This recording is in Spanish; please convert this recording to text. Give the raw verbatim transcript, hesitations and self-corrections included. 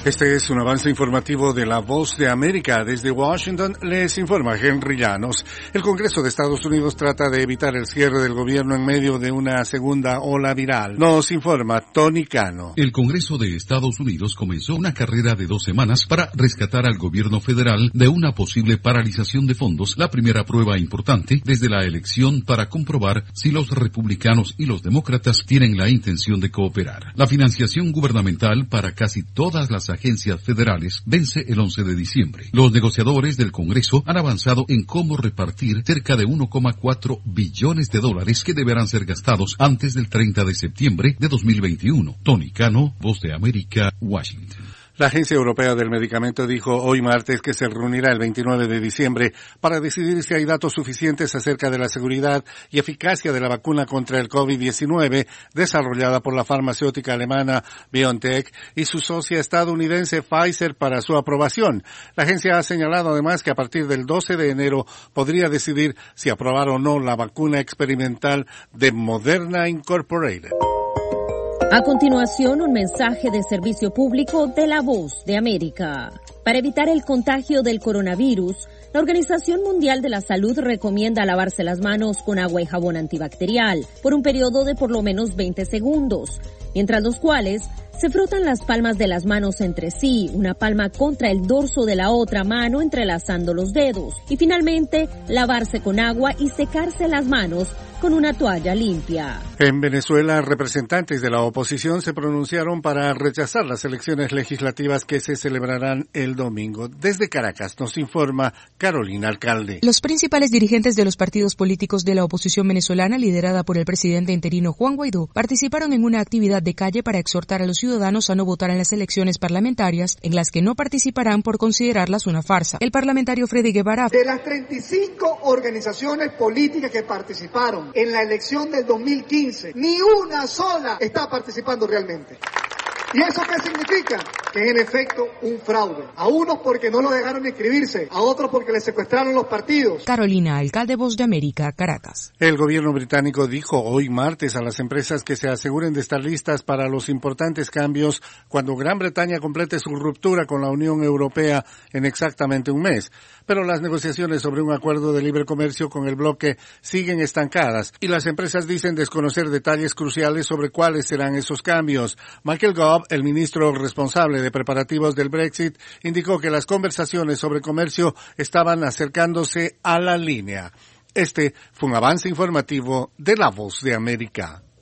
Este es un avance informativo de La Voz de América. Desde Washington les informa Henry Llanos. El Congreso de Estados Unidos trata de evitar el cierre del gobierno en medio de una segunda ola viral. Nos informa Tony Cano. El Congreso de Estados Unidos comenzó una carrera de dos semanas para rescatar al gobierno federal de una posible paralización de fondos, la primera prueba importante desde la elección para comprobar si los republicanos y los demócratas tienen la intención de cooperar. La financiación gubernamental para casi todas las agencias federales vence el once de diciembre. Los negociadores del Congreso han avanzado en cómo repartir cerca de uno coma cuatro billones de dólares que deberán ser gastados antes del treinta de septiembre de dos mil veintiuno. Tony Cano, Voz de América, Washington. La Agencia Europea del Medicamento dijo hoy martes que se reunirá el veintinueve de diciembre para decidir si hay datos suficientes acerca de la seguridad y eficacia de la vacuna contra el COVID diecinueve desarrollada por la farmacéutica alemana BioNTech y su socia estadounidense Pfizer para su aprobación. La agencia ha señalado además que a partir del doce de enero podría decidir si aprobar o no la vacuna experimental de Moderna Incorporated. A continuación, un mensaje de servicio público de La Voz de América. Para evitar el contagio del coronavirus, la Organización Mundial de la Salud recomienda lavarse las manos con agua y jabón antibacterial por un periodo de por lo menos veinte segundos, mientras los cuales se frotan las palmas de las manos entre sí, una palma contra el dorso de la otra mano entrelazando los dedos, y finalmente lavarse con agua y secarse las manos con una toalla limpia. En Venezuela, representantes de la oposición se pronunciaron para rechazar las elecciones legislativas que se celebrarán el domingo. Desde Caracas nos informa Carolina Alcalde. Los principales dirigentes de los partidos políticos de la oposición venezolana, liderada por el presidente interino Juan Guaidó, participaron en una actividad de calle para exhortar a los ciudadanos a no votar en las elecciones parlamentarias, en las que no participarán por considerarlas una farsa. El parlamentario Freddy Guevara: de las treinta y cinco organizaciones políticas que participaron en la elección del dos mil quince, ni una sola está participando realmente. ¿Y eso qué significa? Que es en efecto un fraude. A unos porque no lo dejaron inscribirse, a otros porque les secuestraron los partidos. Carolina Alcalde, Voz de América, Caracas. El gobierno británico dijo hoy martes a las empresas que se aseguren de estar listas para los importantes cambios cuando Gran Bretaña complete su ruptura con la Unión Europea en exactamente un mes. Pero las negociaciones sobre un acuerdo de libre comercio con el bloque siguen estancadas y las empresas dicen desconocer detalles cruciales sobre cuáles serán esos cambios. Michael Gove, el ministro responsable de preparativos del Brexit, indicó que las conversaciones sobre comercio estaban acercándose a la línea. Este fue un avance informativo de La Voz de América.